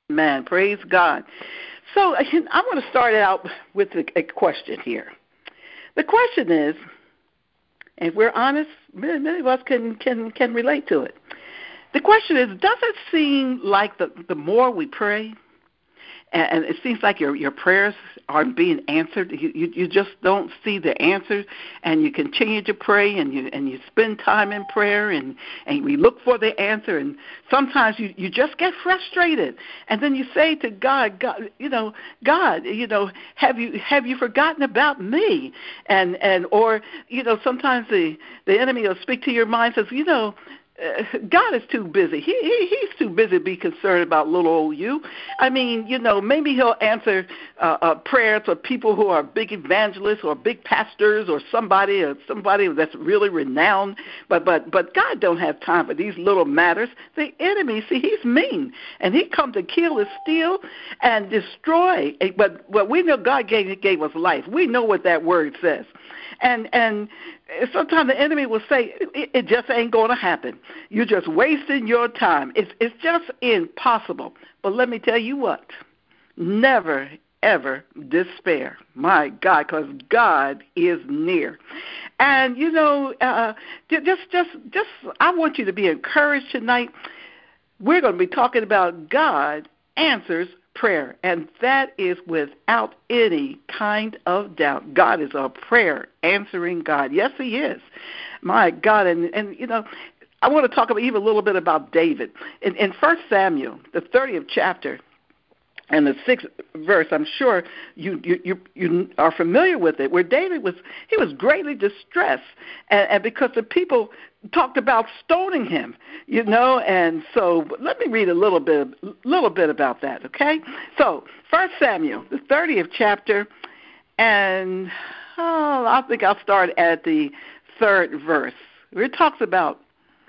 Man, praise God. So I want to start out with a question here. The question is, if we're honest, many of us can relate to it. The question is, does it seem like the more we pray, and it seems like your prayers aren't being answered. You just don't see the answers, and you continue to pray, and you spend time in prayer, and we look for the answer, and sometimes you just get frustrated, and then you say to God, God, have you forgotten about me? And or sometimes the enemy will speak to your mind and says, God is too busy. He's too busy to be concerned about little old you. I mean, maybe he'll answer prayers for people who are big evangelists or big pastors or somebody that's really renowned. But God don't have time for these little matters. The enemy, see, he's mean, and he come to kill and steal and destroy. But we know God gave us life. We know what that word says. And sometimes the enemy will say, it just ain't going to happen. You're just wasting your time. It's just impossible. But let me tell you what, never, ever despair. My God, because God is near. And, just I want you to be encouraged tonight. We're going to be talking about God answers prayer, and that is without any kind of doubt. God is a prayer answering God. Yes, he is. My God, and I want to talk even a little bit about David. In 1 Samuel, the 30th chapter, and the 6th verse, I'm sure you are familiar with it, where David was greatly distressed, and because the people talked about stoning him, and so let me read a little bit about that, okay? So 1 Samuel, the 30th chapter, and I think I'll start at the 3rd verse, where it talks about,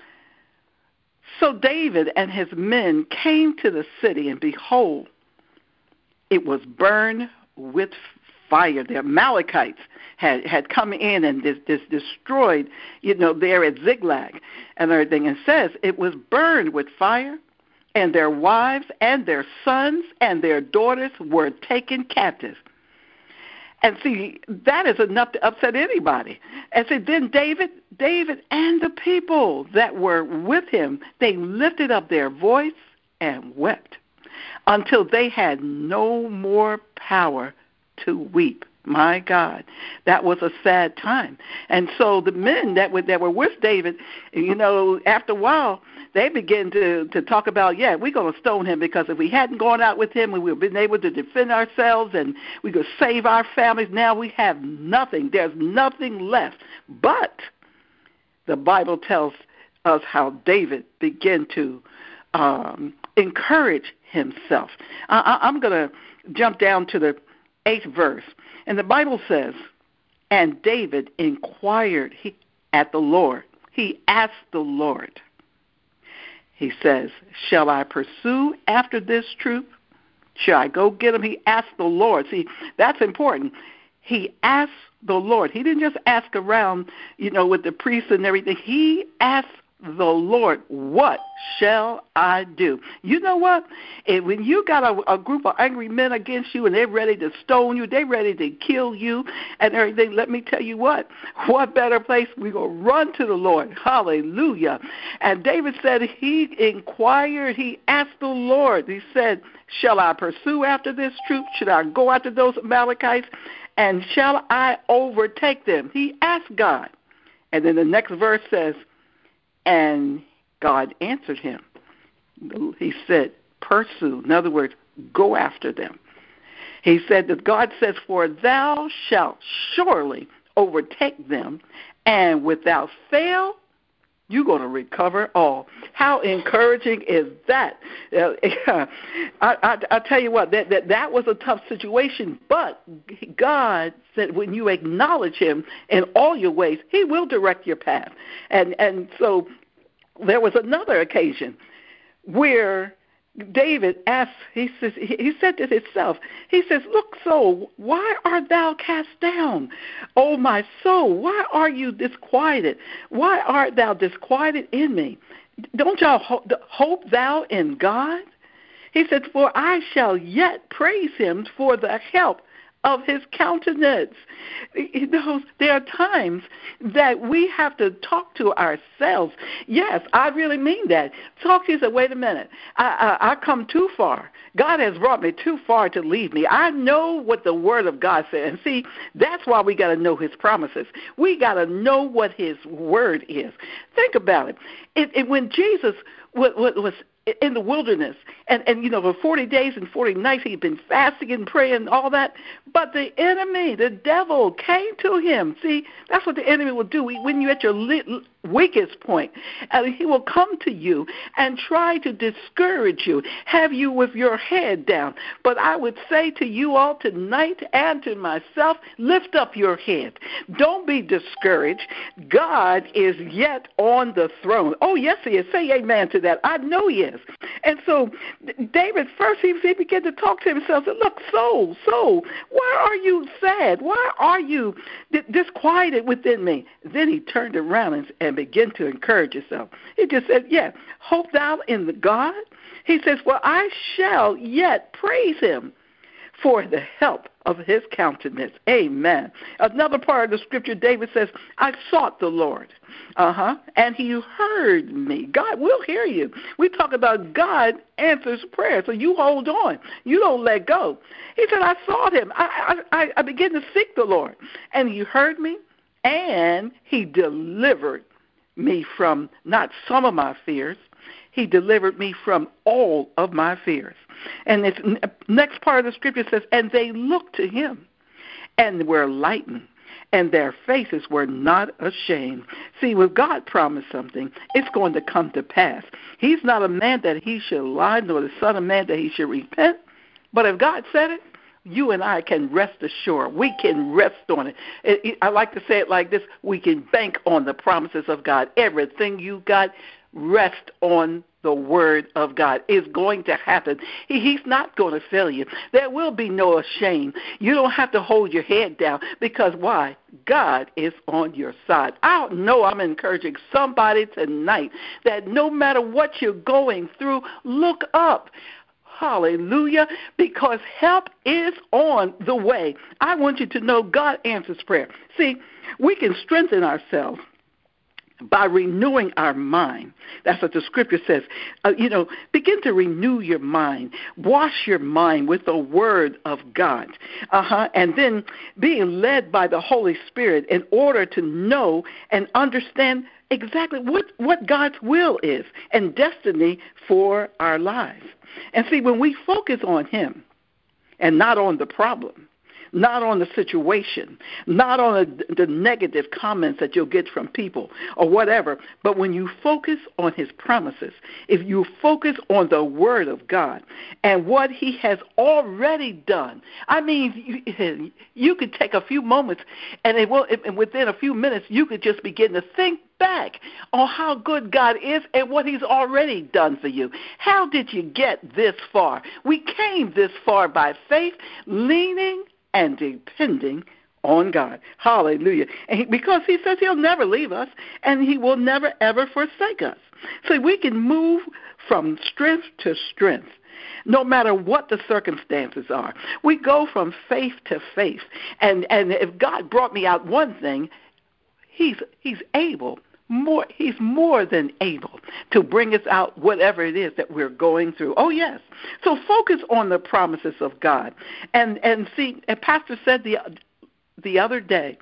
so David and his men came to the city, and behold, it was burned with fire. The Amalekites had come in and destroyed, there at Ziklag and everything. And says it was burned with fire, and their wives and their sons and their daughters were taken captive. And see, that is enough to upset anybody. And so then David and the people that were with him, they lifted up their voice and wept until they had no more power to weep. My God, that was a sad time. And so the men that were with David, after a while, they began to talk about, we're going to stone him, because if we hadn't gone out with him, we would have been able to defend ourselves and we could save our families. Now we have nothing. There's nothing left. But the Bible tells us how David began to encourage himself. I'm going to jump down to the 8th verse. And the Bible says, and David inquired at the Lord. He asked the Lord. He says, shall I pursue after this troop? Shall I go get him? He asked the Lord. See, that's important. He asked the Lord. He didn't just ask around, with the priests and everything. He asked the Lord, what shall I do? You know what? When you got a group of angry men against you and they're ready to stone you, they're ready to kill you and everything, let me tell you what better place? We're going to run to the Lord. Hallelujah. And David said he inquired, he asked the Lord. He said, shall I pursue after this troop? Should I go after those Amalekites? And shall I overtake them? He asked God. And then the next verse says, and God answered him. He said, pursue. In other words, go after them. He said that God says, for thou shalt surely overtake them, and without fail, you're going to recover all. How encouraging is that? I tell you what, that was a tough situation, but God said when you acknowledge him in all your ways, he will direct your path. And so there was another occasion where David asked, he said to himself, he says, look, soul, why art thou cast down? O my soul, why are you disquieted? Why art thou disquieted in me? Don't y'all hope thou in God? He said, for I shall yet praise him for the help of his countenance. You know, there are times that we have to talk to ourselves. Yes, I really mean that. Talk to you, say, wait a minute, I come too far. God has brought me too far to leave me. I know what the Word of God said. And see, that's why we got to know his promises. We got to know what his Word is. Think about it. When Jesus was in the wilderness, and for 40 days and 40 nights he'd been fasting and praying and all that, but the enemy, the devil, came to him. See, that's what the enemy will do. When you're at your weakest point, he will come to you and try to discourage you, have you with your head down. But I would say to you all tonight and to myself, lift up your head. Don't be discouraged. God is yet on the throne. Oh, yes, he is. Say amen to that. I know he is. And so David, first he began to talk to himself. Said, look, soul, why are you sad? Why are you disquieted within me? Then he turned around and began to encourage himself. He just said, hope thou in the God. He says, well, I shall yet praise him for the help of his countenance. Amen. Another part of the scripture, David says, I sought the Lord. And he heard me. God will hear you. We talk about God answers prayer, so you hold on. You don't let go. He said, I sought him. I began to seek the Lord. And he heard me, and he delivered me from not some of my fears. He delivered me from all of my fears. And this next part of the scripture says, and they looked to him and were lightened, and their faces were not ashamed. See, when God promised something, it's going to come to pass. He's not a man that he should lie, nor the son of man that he should repent. But if God said it, you and I can rest assured. We can rest on it. I like to say it like this. We can bank on the promises of God. Everything you got, rest on the Word of God. Is going to happen. He's not going to fail you. There will be no shame. You don't have to hold your head down, because why? God is on your side. I know I'm encouraging somebody tonight that no matter what you're going through, look up. Hallelujah, because help is on the way. I want you to know God answers prayer. See, we can strengthen ourselves by renewing our mind. That's what the scripture says. Begin to renew your mind. Wash your mind with the Word of God. And then being led by the Holy Spirit in order to know and understand exactly what God's will is and destiny for our lives. And see, when we focus on him and not on the problem, not on the situation, not on the negative comments that you'll get from people or whatever, but when you focus on his promises, if you focus on the Word of God and what he has already done, I mean, you could take a few moments and within a few minutes you could just begin to think back on how good God is and what he's already done for you. How did you get this far? We came this far by faith, leaning and depending on God. Hallelujah. And because he says he'll never leave us and he will never, ever forsake us. So we can move from strength to strength, no matter what the circumstances are. We go from faith to faith. And if God brought me out one thing, he's able. He's more than able to bring us out whatever it is that we're going through. Oh, yes. So focus on the promises of God. And see, a pastor said the other day,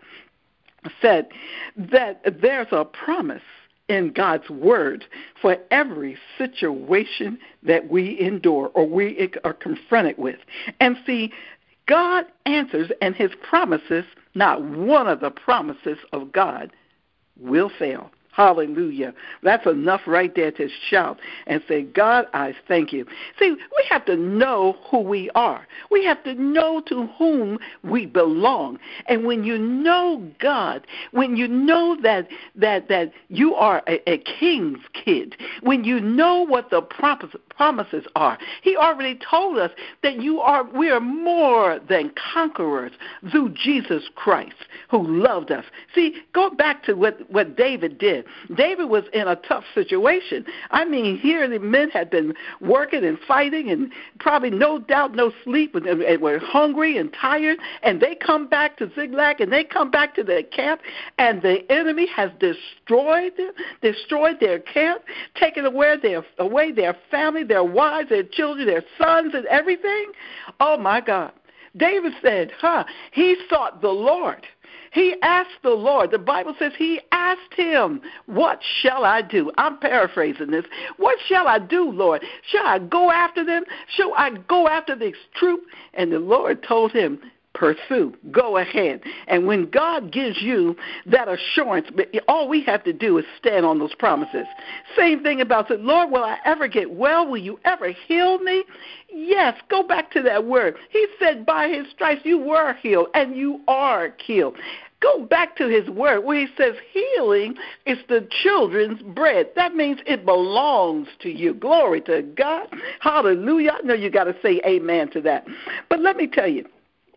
said that there's a promise in God's Word for every situation that we endure or we are confronted with. And see, God answers, and his promises, not one of the promises of God will fail. Hallelujah. That's enough right there to shout and say, God, I thank you. See, we have to know who we are. We have to know to whom we belong. And when you know God, when you know that you are a king's kid, when you know what the promises are. He already told us that we are more than conquerors through Jesus Christ, who loved us. See, go back to what David did. David was in a tough situation. I mean, here the men had been working and fighting, and probably no doubt no sleep, and were hungry and tired, and they come back to Ziklag, and they come back to their camp, and the enemy has destroyed their camp, taken away their family, their wives, their children, their sons, and everything. Oh, my God. David said, he sought the Lord. He asked the Lord. The Bible says he asked him, what shall I do? I'm paraphrasing this. What shall I do, Lord? Shall I go after them? Shall I go after this troop? And the Lord told him, pursue. Go ahead. And when God gives you that assurance, all we have to do is stand on those promises. Same thing about the Lord, will I ever get well? Will you ever heal me? Yes, go back to that word. He said by his stripes you were healed, and you are healed. Go back to his word where he says healing is the children's bread. That means it belongs to you. Glory to God. Hallelujah. I know you got to say amen to that. But let me tell you,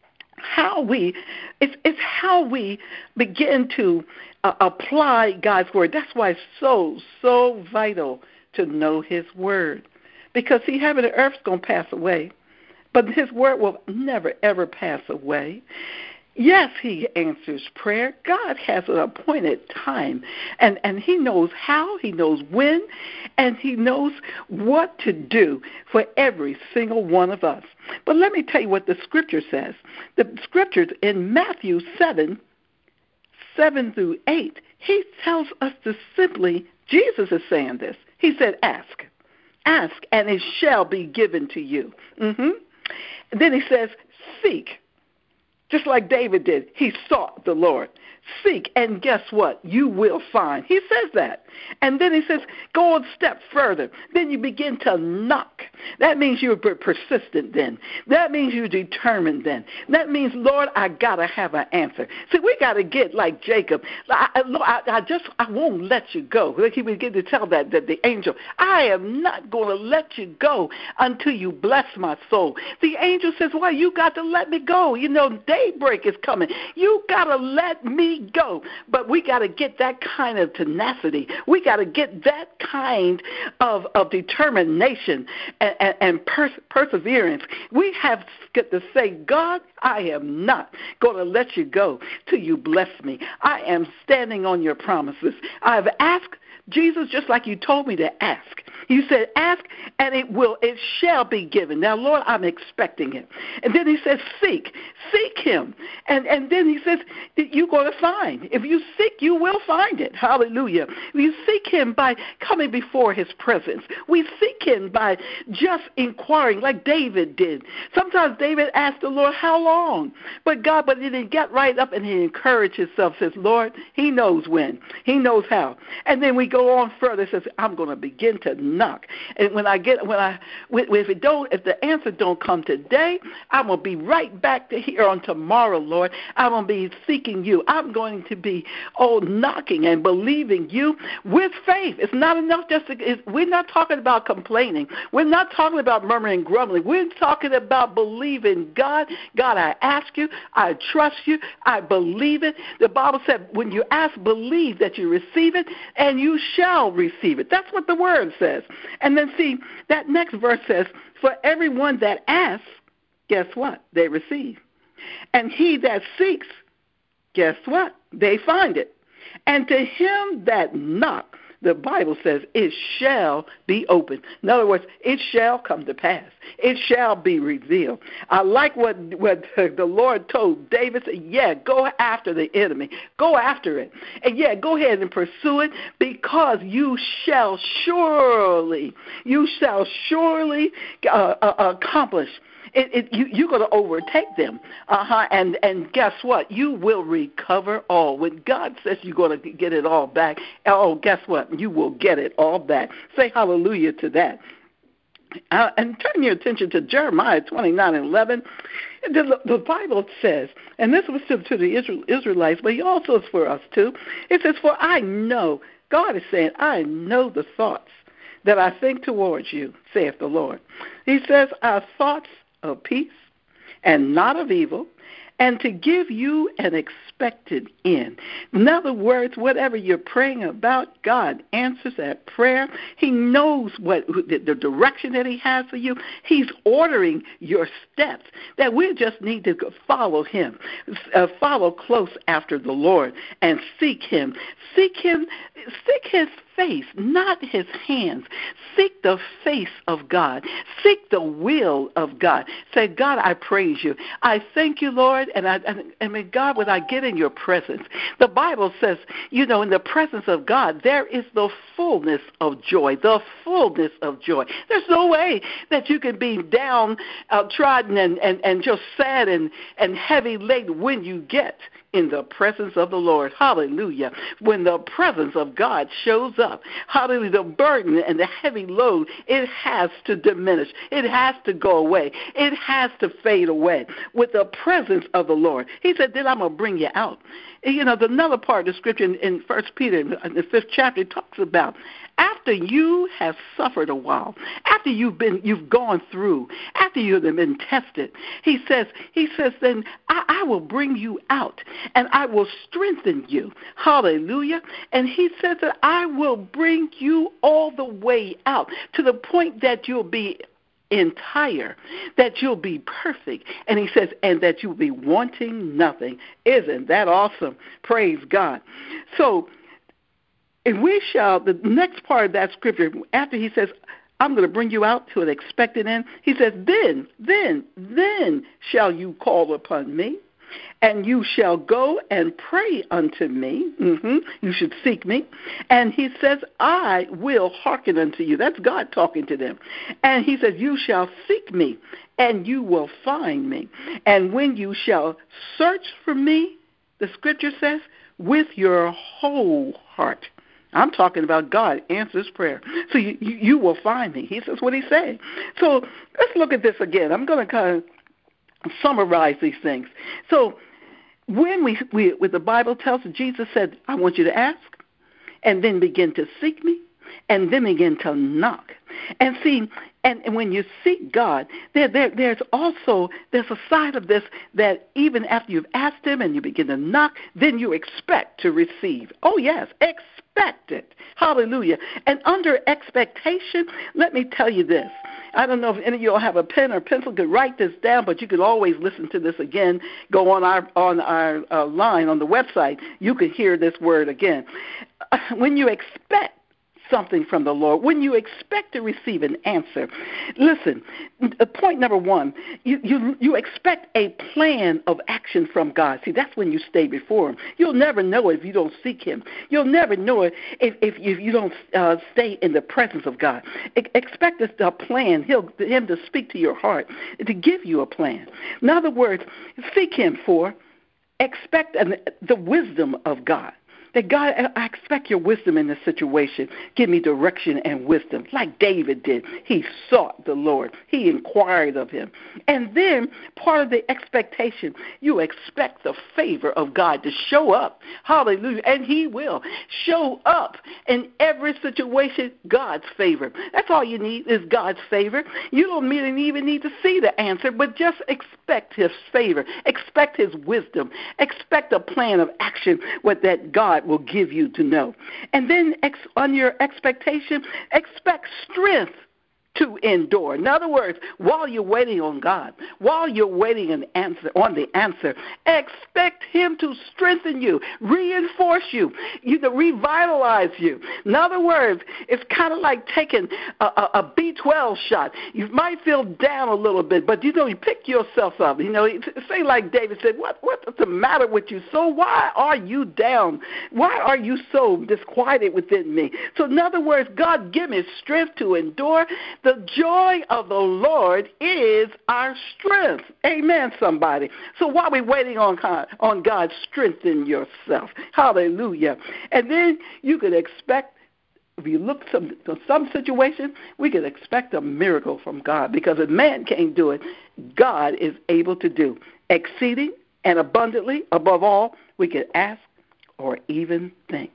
it's how we begin to apply God's word. That's why it's so vital to know his word. Because, see, heaven and earth's going to pass away, but his word will never, ever pass away. Yes, he answers prayer. God has an appointed time, and he knows how, he knows when, and he knows what to do for every single one of us. But let me tell you what the scripture says. The scriptures in Matthew 7 through 8, he tells us to simply, Jesus is saying this. He said, ask, and it shall be given to you. And then he says, seek. Just like David did, he sought the Lord. Seek, and guess what? You will find. He says that. And then he says, go a step further. Then you begin to knock. That means you're persistent then. That means you're determined then. That means, Lord, I got to have an answer. See, we got to get like Jacob. I won't let you go. Like he began to tell that the angel, I am not going to let you go until you bless my soul. The angel says, well, you got to let me go. You know, daybreak is coming. You got to let me go. But we got to get that kind of tenacity. We got to get that kind of determination and perseverance. We have got to say, God, I am not going to let you go till you bless me. I am standing on your promises. I've asked, Jesus, just like you told me to ask. You said, ask, and it shall be given. Now, Lord, I'm expecting it. And then he says, seek him. And then he says, you're going to find. If you seek, you will find it. Hallelujah. We seek him by coming before his presence. We seek him by just inquiring like David did. Sometimes David asked the Lord, how long? But he didn't get right up and he encouraged himself, says, Lord, he knows when. He knows how. And then we go on further, says, I'm going to begin to knock. And if the answer don't come today, I'm going to be right back to here on tomorrow, Lord. I'm going to be seeking you. I'm going to be knocking and believing you with faith. It's not enough we're not talking about complaining. We're not talking about murmuring and grumbling. We're talking about believing God. God, I ask you, I trust you, I believe it. The Bible said when you ask, believe that you receive it, and you shall receive it. That's what the word says. And then see, that next verse says, for everyone that asks, guess what? They receive. And he that seeks, guess what? They find it. And to him that knocks, the Bible says it shall be open. In other words, it shall come to pass. It shall be revealed. I like what the Lord told David. Said, yeah, go after the enemy. Go after it. And yeah, go ahead and pursue it because you shall surely accomplish. You're going to overtake them. And guess what? You will recover all. When God says you're going to get it all back, guess what? You will get it all back. Say hallelujah to that. And turn your attention to Jeremiah 29:11. The Bible says, and this was to the Israelites, but also is for us too. It says, for I know, God is saying, I know the thoughts that I think towards you, saith the Lord. He says, our thoughts of peace and not of evil, and to give you an expected end. In other words, whatever you're praying about, God answers that prayer. He knows what the direction that he has for you. He's ordering your steps, that we just need to follow him, follow close after the Lord and seek him. Seek his face, not his hands. Seek the face of God. Seek the will of God. Say, God, I praise you. I thank you, Lord, and may God, when I get in your presence, the Bible says, in the presence of God, there is the fullness of joy, the fullness of joy. There's no way that you can be downtrodden and just sad and heavy laden when you get in the presence of the Lord. Hallelujah. When the presence of God shows up, hallelujah, the burden and the heavy load, it has to diminish. It has to go away. It has to fade away with the presence of the Lord. He said, then I'm going to bring you out. Another part of the scripture in 1 Peter, in the 5th chapter, it talks about after you have suffered a while, after you've gone through, after you've been tested, he says, then I will bring you out and I will strengthen you. Hallelujah. And he says that I will bring you all the way out to the point that you'll be entire, that you'll be perfect. And he says, and that you'll be wanting nothing. Isn't that awesome? Praise God. So, and the next part of that scripture, after he says, I'm going to bring you out to an expected end, he says, then shall you call upon me, and you shall go and pray unto me. You should seek me. And he says, I will hearken unto you. That's God talking to them. And he says, you shall seek me, and you will find me. And when you shall search for me, the scripture says, with your whole heart. I'm talking about God answers prayer. So you will find me. He says what he's saying. So let's look at this again. I'm going to kind of summarize these things. So when with the Bible tells us, Jesus said, I want you to ask, and then begin to seek me, and then begin to knock. And see, and when you seek God, there's a side of this that even after you've asked him and you begin to knock, then you expect to receive. Oh, yes, expect it. Hallelujah. And under expectation, let me tell you this. I don't know if any of you all have a pen or pencil, could write this down, but you can always listen to this again. Go on our line on the website. You can hear this word again. When you expect something from the Lord, when you expect to receive an answer, listen, point number one, you expect a plan of action from God. See, that's when you stay before him. You'll never know it if you don't seek him. You'll never know it if you don't stay in the presence of God. Expect a plan, him to speak to your heart, to give you a plan. In other words, seek him expect the wisdom of God. That God, I expect your wisdom in this situation. Give me direction and wisdom. Like David did. He sought the Lord. He inquired of him. And then part of the expectation, you expect the favor of God to show up. Hallelujah. And he will show up in every situation, God's favor. That's all you need is God's favor. You don't even need to see the answer, but just expect his favor. Expect his wisdom. Expect a plan of action with that God will give you to know. And then on your expectation, expect strength to endure. In other words, while you're waiting on God, while you're waiting on the answer, expect him to strengthen you, reinforce you, revitalize you. In other words, it's kind of like taking a B12 shot. You might feel down a little bit, but you pick yourself up. Say like David said, what's the matter with you? So why are you down? Why are you so disquieted within me? So in other words, God, give me strength to endure. The joy of the Lord is our strength. Amen, somebody. So while we're waiting on God, strengthen yourself. Hallelujah. And then you could expect, if you look to some situation, we could expect a miracle from God, because if man can't do it, God is able to do exceeding and abundantly above all we could ask or even think.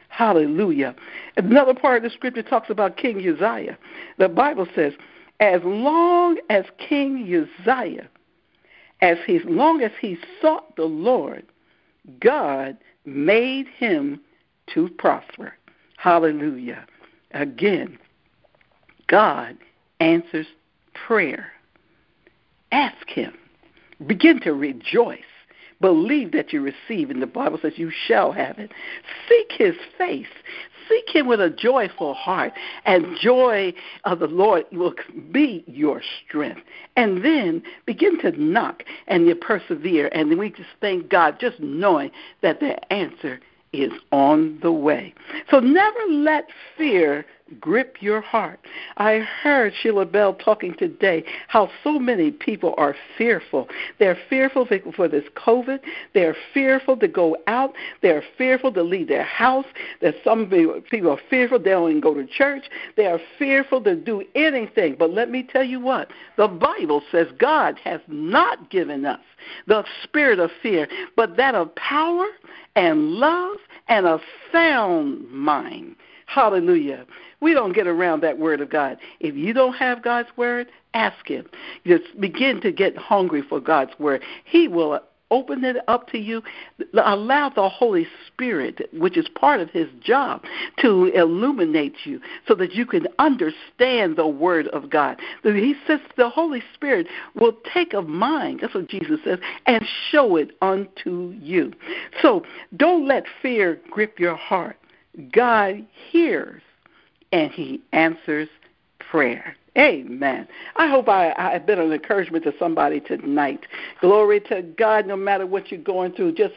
Hallelujah. Another part of the scripture talks about King Uzziah. The Bible says, as long as King Uzziah, as long as he sought the Lord, God made him to prosper. Hallelujah. Again, God answers prayer. Ask him. Begin to rejoice. Believe that you receive, and the Bible says you shall have it. Seek his face. Seek him with a joyful heart, and joy of the Lord will be your strength. And then begin to knock, and you persevere, and then we just thank God just knowing that the answer is on the way. So never let fear grip your heart. I heard Sheila Bell talking today how so many people are fearful. They're fearful for this COVID. They're fearful to go out. They're fearful to leave their house. There's some people are fearful they don't even go to church. They are fearful to do anything. But let me tell you what, the Bible says God has not given us the spirit of fear, but that of power and love and a sound mind. Hallelujah. We don't get around that word of God. If you don't have God's word, ask him. Just begin to get hungry for God's word. He will open it up to you. Allow the Holy Spirit, which is part of his job, to illuminate you so that you can understand the word of God. He says the Holy Spirit will take a mind, that's what Jesus says, and show it unto you. So don't let fear grip your heart. God hears and he answers prayer. Amen. I hope I've been an encouragement to somebody tonight. Glory to God. No matter what you're going through, just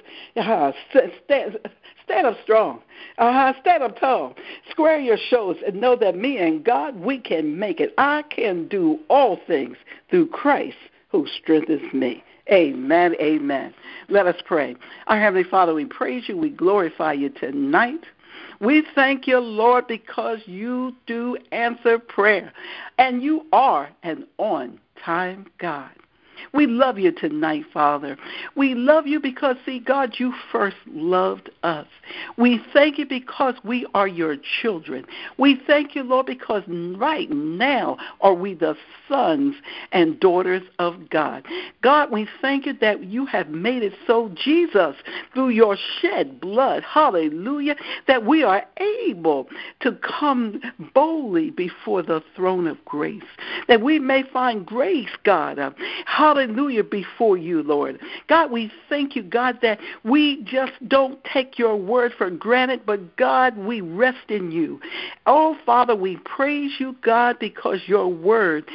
stand up strong. Stand up tall. Square your shoulders and know that me and God, we can make it. I can do all things through Christ who strengthens me. Amen, amen. Let us pray. Our Heavenly Father, we praise you. We glorify you tonight. We thank you, Lord, because you do answer prayer, and you are an on-time God. We love you tonight, Father. We love you because, see, God, you first loved us. We thank you because we are your children. We thank you, Lord, because right now are we the sons and daughters of God. God, we thank you that you have made it so, Jesus, through your shed blood, hallelujah, that we are able to come boldly before the throne of grace, that we may find grace, God, hallelujah, before you, Lord. God, we thank you, God, that we just don't take your word for granted, but God, we rest in you. Oh, Father, we praise you, God, because your word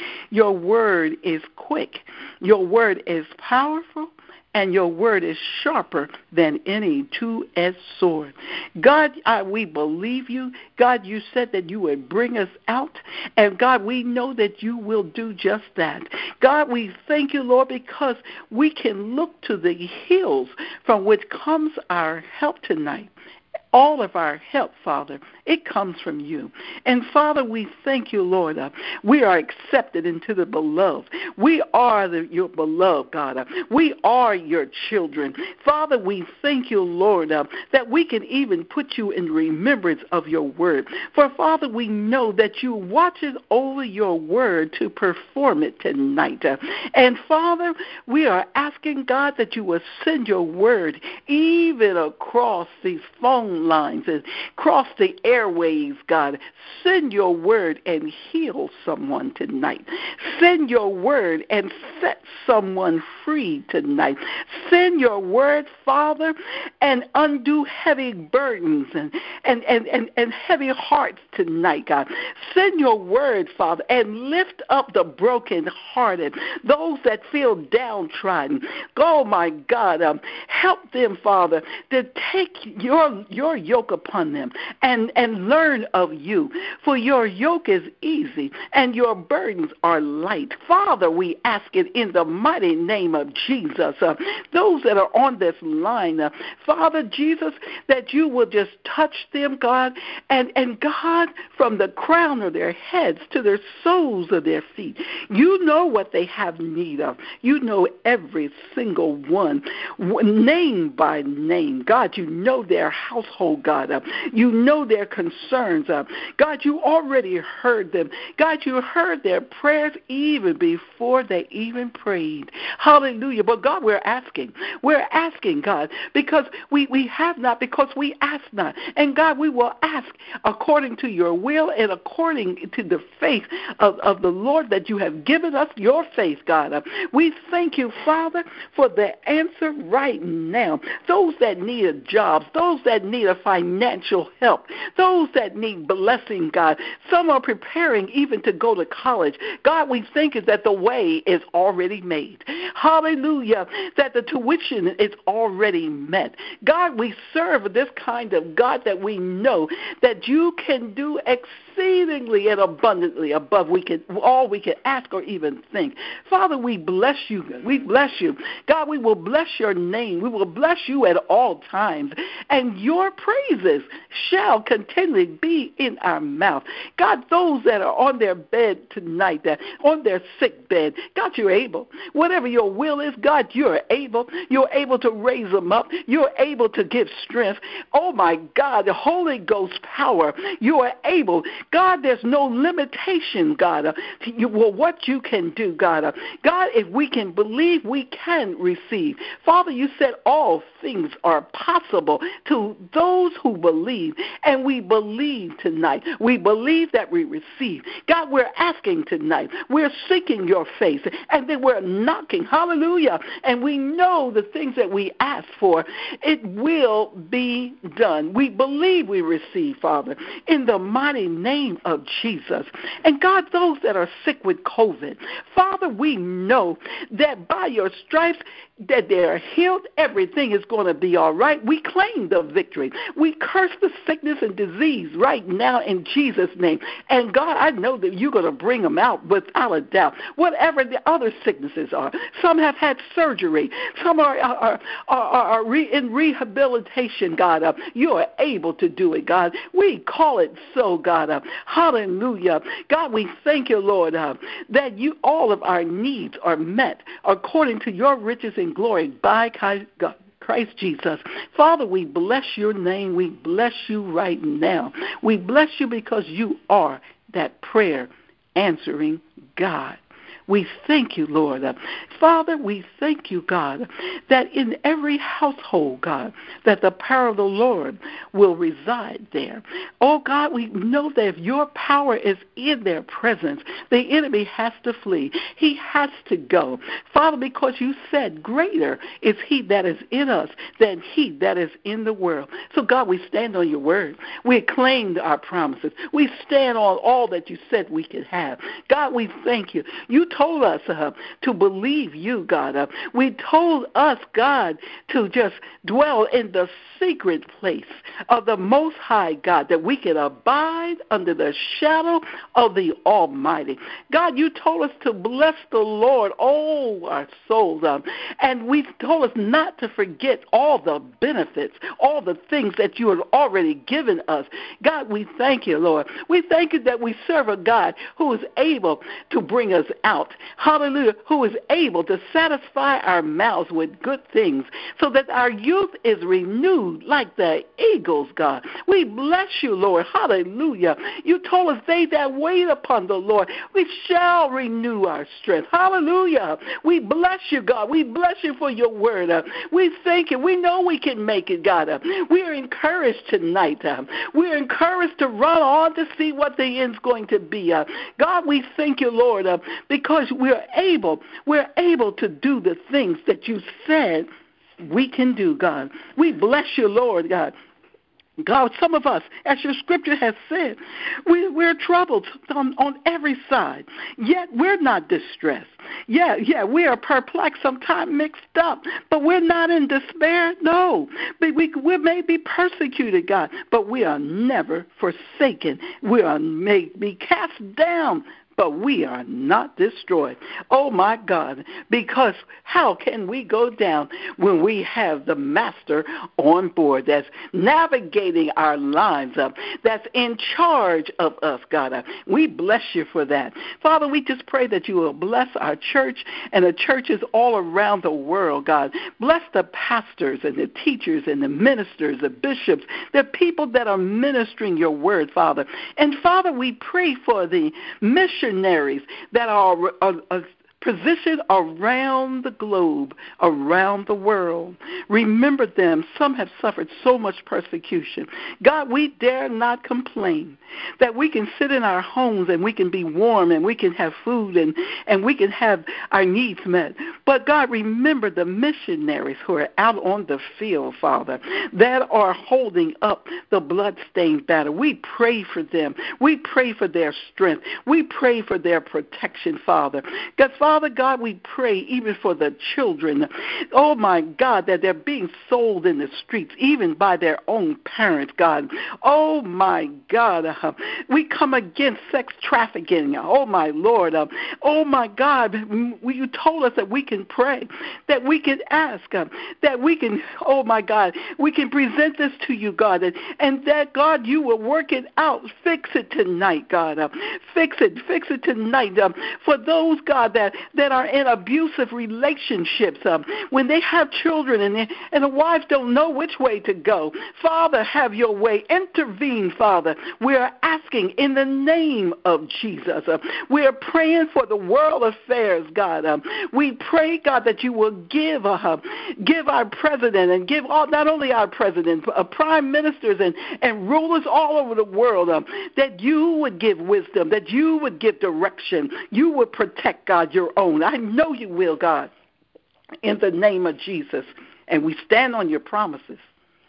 is quick. Your word is powerful. And your word is sharper than any two-edged sword. God, we believe you. God, you said that you would bring us out. And God, we know that you will do just that. God, we thank you, Lord, because we can look to the hills from which comes our help tonight. All of our help, Father, it comes from you. And, Father, we thank you, Lord. We are accepted into the beloved. We are your beloved, God. We are your children. Father, we thank you, Lord, that we can even put you in remembrance of your word. For, Father, we know that you watches over your word to perform it tonight. And, Father, we are asking, God, that you will send your word even across these phone lines and cross the airwaves, God. Send your word and heal someone tonight. Send your word and set someone free tonight. Send your word, Father, and undo heavy burdens and heavy hearts tonight, God. Send your word, Father, and lift up the brokenhearted, those that feel downtrodden. Oh, my God, help them, Father, to take your yoke upon them and learn of you. For your yoke is easy and your burdens are light. Father, we ask it in the mighty name of Jesus. Those that are on this line, Father Jesus, that you will just touch them, God, and God, from the crown of their heads to their soles of their feet. You know what they have need of. You know every single one, name by name. God, you know their household household, God. You know their concerns. God, you already heard them. God, you heard their prayers even before they even prayed. Hallelujah. But God, we're asking. We're asking, God, because we have not, because we ask not. And God, we will ask according to your will and according to the faith of the Lord that you have given us, your faith, God. We thank you, Father, for the answer right now. Those that need a job, those that need a financial help, those that need blessing, God. Some are preparing even to go to college. God, we thank you that the way is already made. Hallelujah. That the tuition is already met. God, we serve this kind of God that we know that you can do exceedingly and abundantly above all we can ask or even think. Father, we bless you. We bless you. God, we will bless your name. We will bless you at all times. And your praises shall continually be in our mouth. God, those that are on their bed tonight, that on their sick bed, God, you're able. Whatever your will is, God, you're able. You're able to raise them up. You're able to give strength. Oh, my God, the Holy Ghost power. You are able. God, there's no limitation, God, to what you can do, God. God, if we can believe, we can receive. Father, you said all things are possible to those who believe, and we believe tonight. We believe that we receive. God, we're asking tonight. We're seeking your face, and then we're knocking. Hallelujah. And we know the things that we ask for, it will be done. We believe we receive, Father, in the mighty name of Jesus. And God, those that are sick with COVID, Father, we know that by your stripes that they are healed, everything is going to be all right. We claim the victory. We curse the sickness and disease right now in Jesus' name. And God, I know that you're going to bring them out without a doubt. Whatever the other sicknesses are. Some have had surgery. Some are in rehabilitation, God. You are able to do it, God. We call it so, God. Hallelujah. God, we thank you, Lord, that all of our needs are met according to your riches and glory by Christ Jesus. Father, we bless your name. We bless you right now. We bless you because you are that prayer answering God. We thank you, Lord. Father, we thank you, God, that in every household, God, that the power of the Lord will reside there. Oh, God, we know that if your power is in their presence, the enemy has to flee. He has to go. Father, because you said greater is he that is in us than he that is in the world. So, God, we stand on your word. We claim our promises. We stand on all that you said we could have. God, we thank you. You told us to believe you, God. We told us, God, to just dwell in the secret place of the Most High, God, that we can abide under the shadow of the Almighty. God, you told us to bless the Lord, oh, our souls. And we told us not to forget all the benefits, all the things that you have already given us. God, we thank you, Lord. We thank you that we serve a God who is able to bring us out. Hallelujah. Who is able to satisfy our mouths with good things so that our youth is renewed like the eagles, God. We bless you, Lord. Hallelujah. You told us they that wait upon the Lord, we shall renew our strength. Hallelujah. We bless you, God. We bless you for your word. We thank you. We know we can make it, God. We are encouraged tonight. We are encouraged to run on to see what the end's going to be. God, we thank you, Lord, because we're able to do the things that you said we can do, God. We bless you, Lord, God. God, some of us, as your scripture has said, we're troubled on every side, yet we're not distressed. Yeah, we are perplexed, sometimes mixed up, but we're not in despair, no. We may be persecuted, God, but we are never forsaken. We may be cast down, but we are not destroyed. Oh, my God, because how can we go down when we have the Master on board that's navigating our lives up, that's in charge of us, God? We bless you for that. Father, we just pray that you will bless our church and the churches all around the world, God. Bless the pastors and the teachers and the ministers, the bishops, the people that are ministering your word, Father. And, Father, we pray for the missionaries that are positioned around the globe, around the world. Remember them. Some have suffered so much persecution. God, we dare not complain that we can sit in our homes and we can be warm and we can have food and we can have our needs met. But, God, remember the missionaries who are out on the field, Father, that are holding up the bloodstained banner. We pray for them. We pray for their strength. We pray for their protection, Father. God, Father God, we pray even for the children. Oh, my God, that they're being sold in the streets, even by their own parents, God. Oh, my God, we come against sex trafficking. Oh, my Lord. Oh, my God, you told us that we can pray, that we can ask, that we can, oh, my God, we can present this to you, God, and that, God, you will work it out. Fix it tonight, God. Fix it tonight. For those, God, that are in abusive relationships, when they have children and the wives don't know which way to go. Father, have your way. Intervene, Father. We are asking in the name of Jesus. We are praying for the world affairs, God. We pray, God, that you will give our president and give not only our president, prime ministers and rulers all over the world, that you would give wisdom, that you would give direction, you would protect, God, your own. I know you will, God, in the name of Jesus. And we stand on your promises.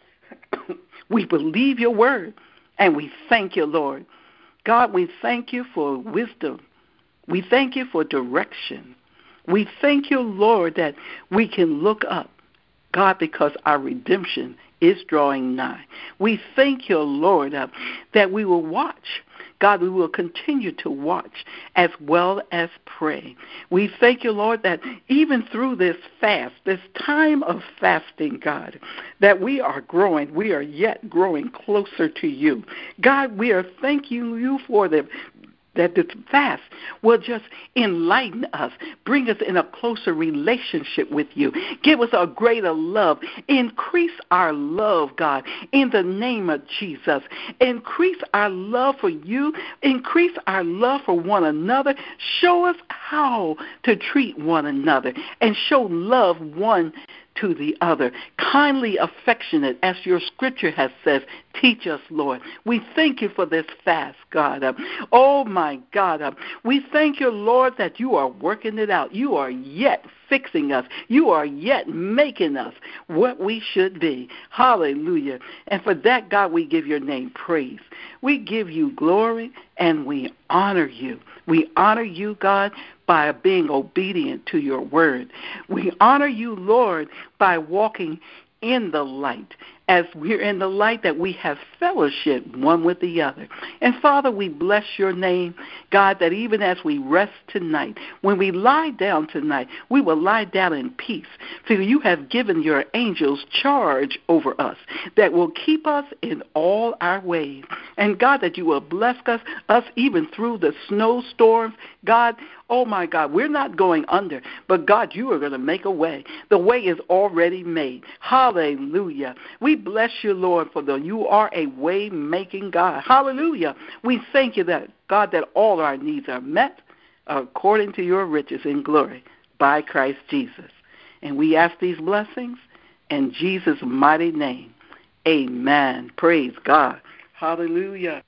We believe your word, and we thank you, Lord. God, we thank you for wisdom. We thank you for direction. We thank you, Lord, that we can look up, God, because our redemption is drawing nigh. We thank you, Lord, that we will watch. God, we will continue to watch as well as pray. We thank you, Lord, that even through this fast, this time of fasting, God, that we are growing. We are yet growing closer to you. God, we are thanking you for that this fast will just enlighten us, bring us in a closer relationship with you, give us a greater love, increase our love, God, in the name of Jesus. Increase our love for you, increase our love for one another. Show us how to treat one another and show love one to the other. Kindly affectionate, as your scripture has said. Teach us, Lord. We thank you for this fast, God. Oh, my God. We thank you, Lord, that you are working it out. You are yet fixing us. You are yet making us what we should be. Hallelujah. And for that, God, we give your name praise. We give you glory, and we honor you. We honor you, God, by being obedient to your word. We honor you, Lord, by walking in the light. As we're in the light, that we have fellowship one with the other. And, Father, we bless your name, God, that even as we rest tonight, when we lie down tonight, we will lie down in peace. For you have given your angels charge over us that will keep us in all our ways. And, God, that you will bless us even through the snowstorms. God, oh, my God, we're not going under, but, God, you are going to make a way. The way is already made. Hallelujah. We bless you, Lord, for you are a way-making God. Hallelujah. We thank you that, God, that all our needs are met according to your riches in glory by Christ Jesus. And we ask these blessings in Jesus' mighty name. Amen. Praise God. Hallelujah.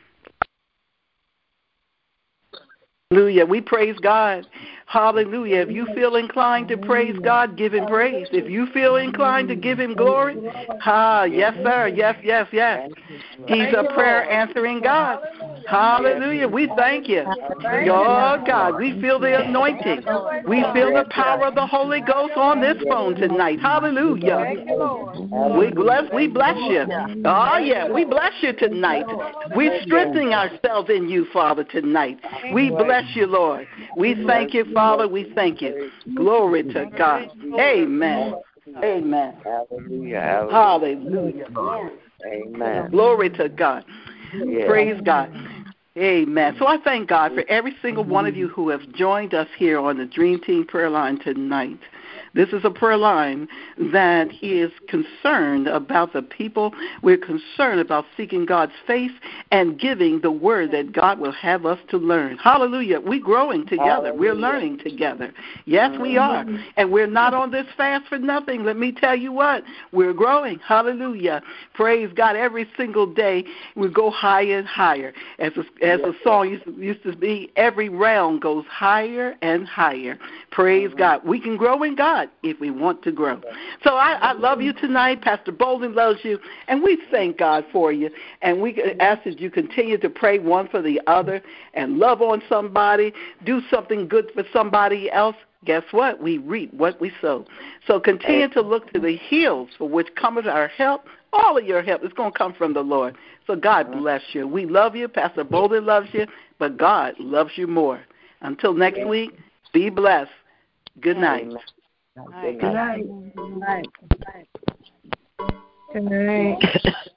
Hallelujah. We praise God. Hallelujah. If you feel inclined to praise God, give him praise. If you feel inclined to give him glory, yes, sir. Yes. He's a prayer answering God. Hallelujah. We thank you. Oh, God, we feel the anointing. We feel the power of the Holy Ghost on this phone tonight. Hallelujah. We bless you. Oh, yeah, we bless you tonight. We're strengthening ourselves in you, Father, tonight. We bless you, Lord. We thank you, Father. We thank you. Glory to God. Amen. Amen. Hallelujah. Hallelujah. Amen. Glory to God. Yeah. Praise God. Amen. So I thank God for every single one of you who have joined us here on the Dream Team prayer line tonight. This is a prayer line that is concerned about the people. We're concerned about seeking God's face and giving the word that God will have us to learn. Hallelujah. We're growing together. We're learning together. Yes, we are. And we're not on this fast for nothing. Let me tell you what. We're growing. Hallelujah. Praise God. Every single day we go higher and higher. As a song used to be, every round goes higher and higher. Praise God. We can grow in God if we want to grow. So I love you tonight. Pastor Bolden loves you, and we thank God for you. And we ask that you continue to pray one for the other and love on somebody, do something good for somebody else. Guess what? We reap what we sow. So continue to look to the hills for which cometh our help. All of your help is going to come from the Lord. So God bless you. We love you. Pastor Bolden loves you, but God loves you more. Until next week, be blessed. Good night. Good night. Good night.